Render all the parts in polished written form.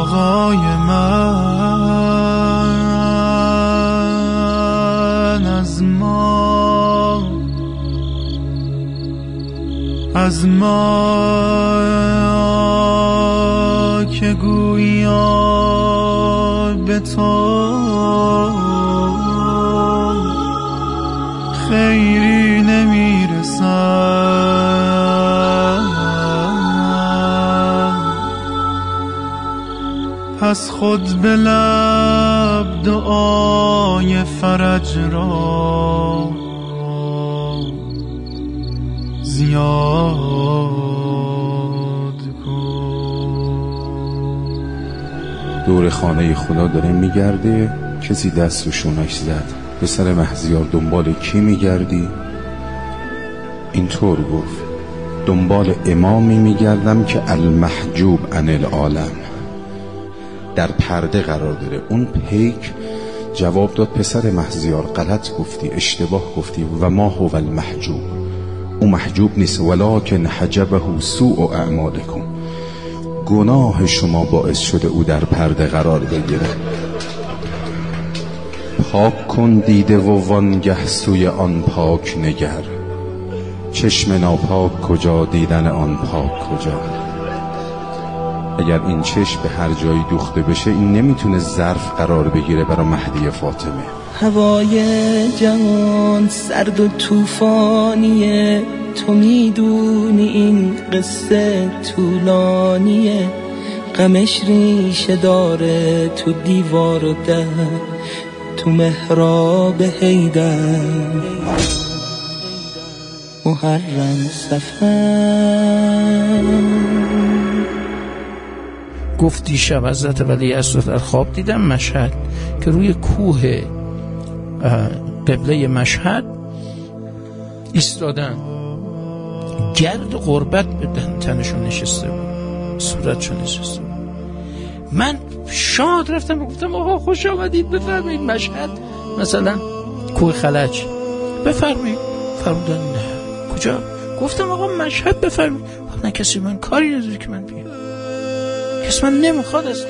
آقای من از ما که گویا به تو خیری نمیرسد، پس خود به لب دعای فرج را زیاد کن. دور خانه خدا داره میگرده، کسی دست رو شونش زد. پسر مهزیار دنبال کی میگردی؟ اینطور گفت دنبال امامی میگردم که المحجوب عن العالم، در پرده قرار داره. اون پیک جواب داد پسر مهزیار غلط گفتی، اشتباه گفتی، و ما هو المحجوب، او محجوب نیست، ولکن حجبه سوء اعمالکم، گناه شما باعث شده او در پرده قرار بگیره. پاک کن دیده و وانگه سوی آن پاک نگر، چشم ناپاک کجا دیدن آن پاک کجا. اگر این چشم به هر جایی دوخته بشه این نمیتونه ظرف قرار بگیره برای مهدی فاطمه. هوای جهان سرد و طوفانیه، تو میدونی این قصه طولانیه، غمش ریشه داره تو دیوار و در، تو محراب حیدر محرم سفر. گفت دیشب حضرت ولیعصر در خواب دیدم مشهد که روی کوه قبله مشهد ایستادن، گرد غربت به تنشون نشسته بود، صورتشون نشسته بود. من شاد رفتم گفتم آقا خوش آمدید، بفرمایید مشهد، مثلا کوه خلج بفرمایید. فرمودن نه. کجا؟ گفتم آقا مشهد بفرمایید. نه کسی من کاری نداره که من بیام، کسی من نمیخواد است.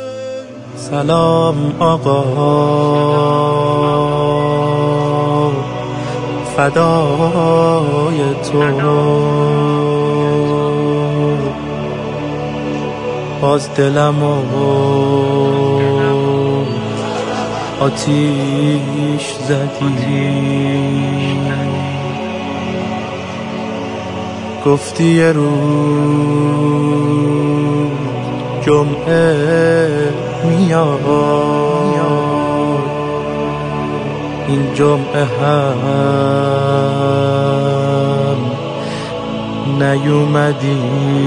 سلام آقا فدای تو، باز دلمو آتیش زدی، گفتی یه روز جمعه میاد، این جمعه هم نیومدی.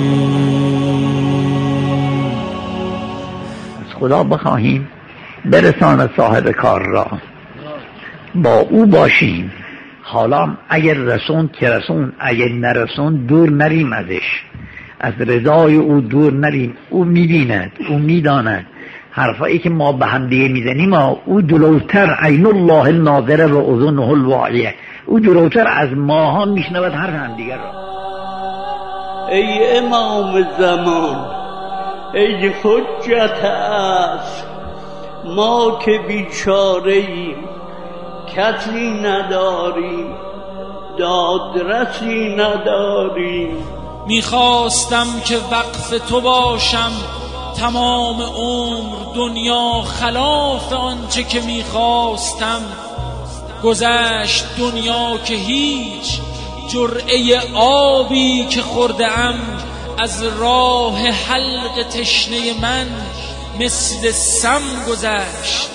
از خدا بخواهیم برساند صاحب کار را، با او باشیم. حالا اگر رسون که رسون، اگر نرسون دور نریم ازش، از رضای او دور نریم. او میبیند، او میداند حرفایی که ما به هم دیگه میزنیم، او جلوتر، عین الله الناظره و اذنه الواعیه، او جلوتر از ماها میشنود حرف هم دیگر را. ای امام زمان، ای حجت است، ما که بیچاره ایم، کسی نداریم، دادرسی نداریم. میخواستم که وقف تو باشم تمام عمر، دنیا خلاف آنچه که میخواستم. گذشت دنیا که هیچ جرعه آبی که خوردم، از راه حلق تشنه من مثل سم گذشت.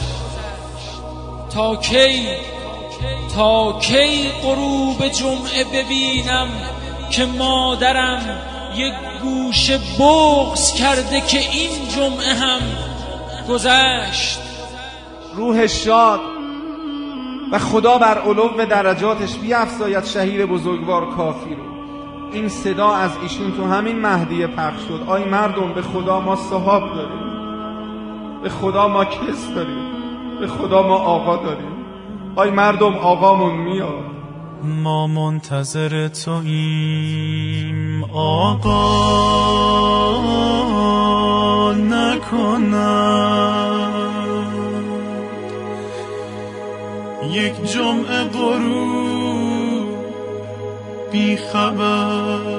تا کی غروب جمعه ببینم که مادرم یک گوشه بغض کرده که این جمعه هم گذشت. روح شاد و خدا بر علو درجاتش بیفزاید شهیر بزرگوار کافی رو. این صدا از ایشون تو همین مهدیه پخش شد. آی مردم، به خدا ما صحاب داریم، به خدا ما کس داریم، به خدا ما آقا داریم. آی مردم، آقامون میاد. ما منتظر توییم آقا، نکن کنم یک جمعه غروب بی خبر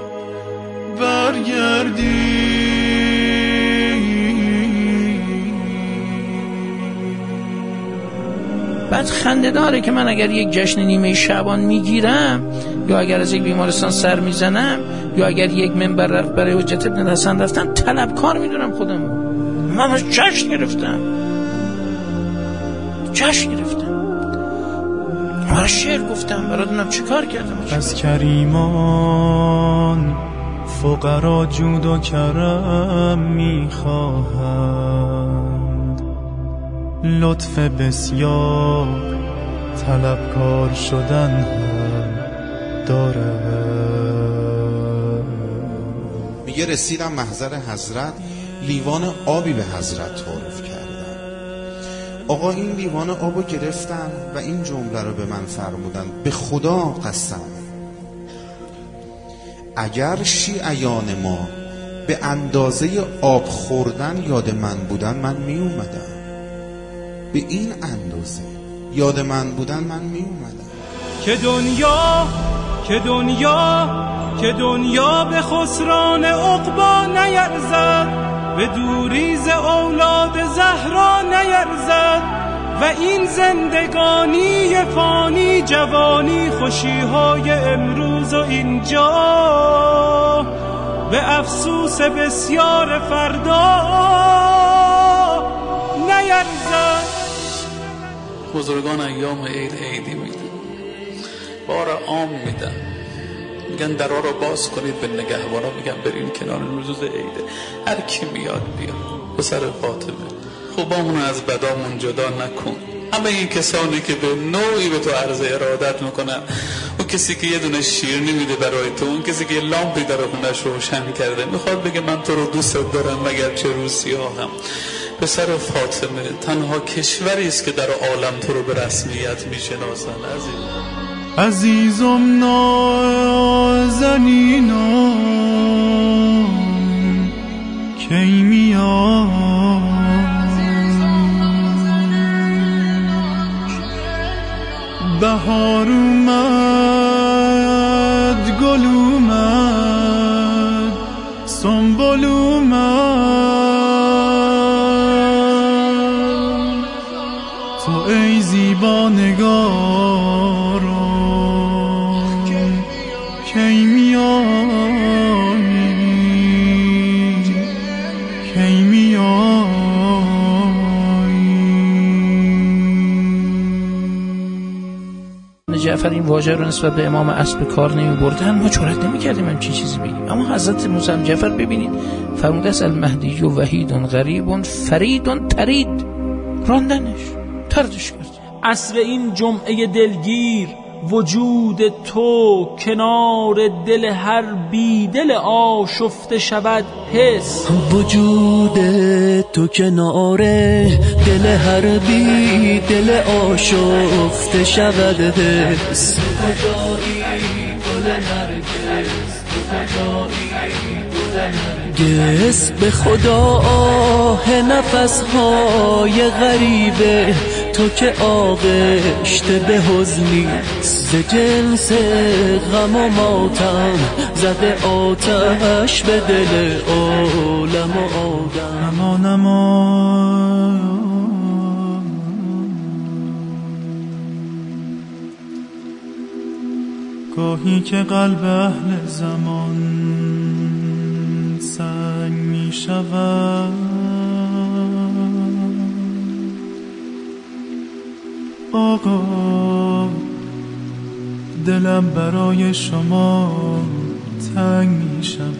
برگردی. بعد خنده داره که من اگر یک جشن نیمه شعبان میگیرم یا اگر از یک بیمارستان سر میزنم یا اگر یک منبر رفت برای حجت ابن حسن رفتم طلبکار میدونم خودم. من جشن گرفتم برای شعر گفتم برای دونم چی کار کردم. از کریمان فقرا جود و کرم میخواهند، لطف بسیار طلبکار شدن هم داره. میگه رسیدم محضر حضرت، لیوان آبی به حضرت تعارف کردم. آقا این لیوان آبو گرفتن و این جمله رو به من فرمودن: به خدا قسم اگر شیعیان ما به اندازه آب خوردن یاد من بودن من می اومدم. به این اندازه یاد من بودن من می اومدم. که دنیا به خسران عقبا نیرزد، به دوریز اولاد زهرا نیرزد، و این زندگانی فانی جوانی خوشیهای امروز و اینجا به افسوس بسیار فردا نیرزد. بزرگان ایام عیدی میدن، بار عام میدن، میگن درها رو باز کنید به نگهبانا، میگن برین کنار روز عیده، هر کی میاد بیاد. پسر فاطمه خوبامونو از بدامون جدا نکن. همه این کسانی که به نوعی به تو عرض ارادت میکنن، اون کسی که یه دونه شیرینی میده برای تو، اون کسی که یه لامپی در خونش روشن کرده، میخواد بگه من تو رو دوست دارم مگر چه روسیه هم. پسر فاطمه تنها کشوری است که در عالم تو رو به رسمیت میشناسن. عزیزم نازنینم کی میاد، بهار اومد، گل اومد، سنبل اومد، تو ای زیبا نگارم کی میایی، کی میایی. جعفر این واژه رو نسبت به امام اصل به کار نمی بردن، ما جرئت نمی کردیم هم چیزی بگیم. اما حضرت موسی جعفر ببینید فرموده است المهدی و وحید غریب فرید ترید، راندنش، طردش کرد. عصر این جمعه دلگیر وجود تو کنار دل هر بی دل آشفته شود حس. وجود تو کنار دل هر بی دل آشفته شود حس. گس به خدا آه نفسهای غریبه، تو که آغشته به حزنی ز جنس غم و ماتم، زده آتش به دل عالم و آدم. نما گاهی که قلب اهل زمان سنگ می شود، آقا دلم برای شما تنگ می شود.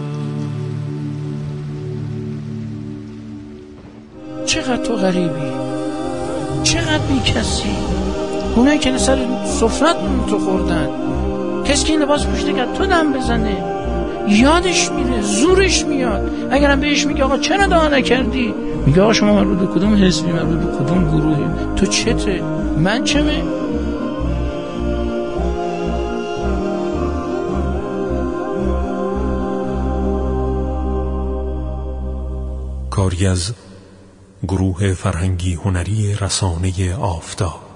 چقدر تو غریبی، چقدر بی کسی. اونایی که سر سفرت تو خوردن، کسی که این لباس پوشیده که تو دم بزنه، یادش میره، زورش میاد. اگرم بهش میگه آقا چرا دعا نکردی، میگه آقا شما مربوط به کدوم حزبی، مربوط به کدوم گروهی، تو چته، من چمه. کاری از گروه فرهنگی هنری رسانه آفتاب.